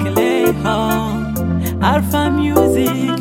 Keleho, Alpha Music.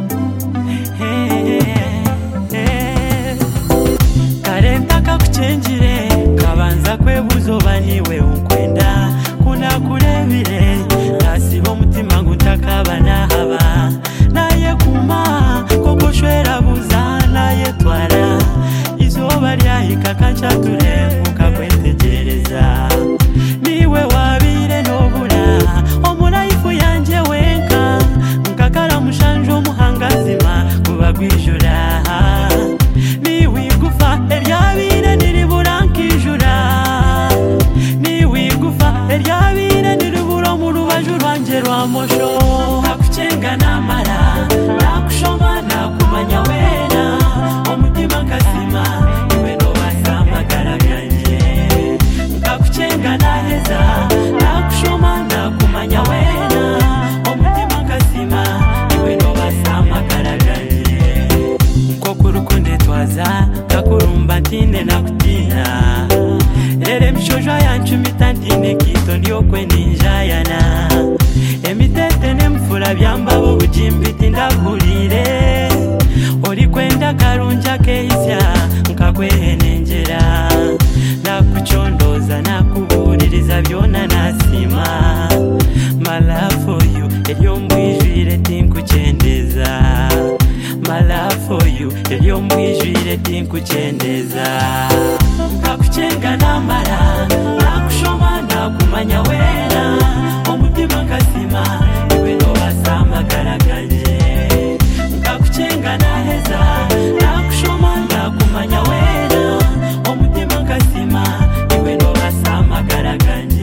Karenta kakuchenjire kabanza kwebuzoba niwe unkwenda kuna kurebire nasiba umutima ngutakaba nahaba naye kuma koko shwera buza naye twara izuba ryahika kancature mukakwetegereza niwe wabire nobura omurayifu yanje wenka nkakara mushanje umuhangazima kuba gwijura niwe igufa eryabire niribura nkijura niwe igufa eryabire niribura mu rubaju rwanje rwa mosho hakucenga namara nakushoma nakumanya wena umutima nkazima iwe nobasamagara ganje nkakucenga naheza nakushoma nakumanya wena umutima nkazima iwe nobasamagara ganje nkokurukunde twaza kakurumba ntine nakutina rere mishojo yancumita ntine kito ndiyo kwe ninjayana emitete nemfura byambabo bujimbiti ndahurire ori kwenda karunja keisya nkakwehenengera nakuchondoza nakubuririza byona nasima my love for you elyo mbwijwire tinkuchendeza my love for you elyo mbwijwire tinkuchendeza nkakucenga namara nakushoma nakumanya wena umutima nkazima iwe nobasamagara ganje nkakucenga naheza nakushoma nakumanya wena umutima nkazima iwe nobasamagara ganje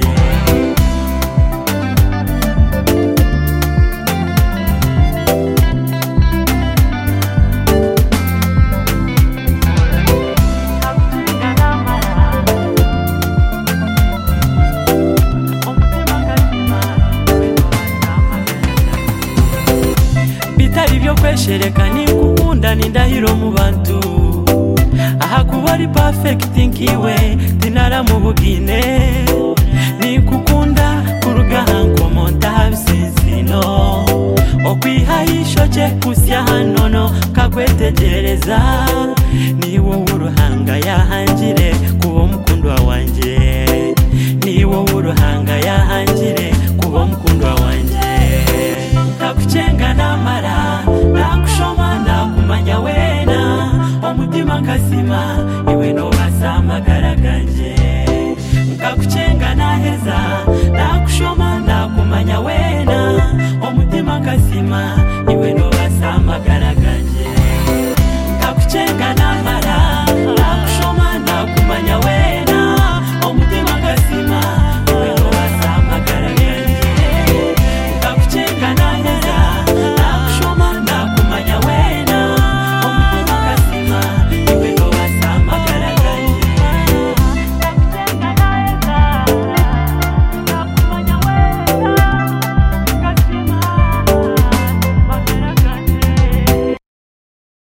bitari byo kweshereka nikukunda nindahiro mu bantu aha kuba ari perfect nkiwe tinara mu bugine nikukunda kurugahanko montabisensino okwihayisho cye kusya hanono kakwetegereza niwo uruhanga yahangire kuba mukundwa wanje niwo uruhanga yahangire kuba mukundwa wanje kakucenga namara nakushoma nakumanya wena umutima nkazima iwe nobasamagara ganje nkakucenga naheza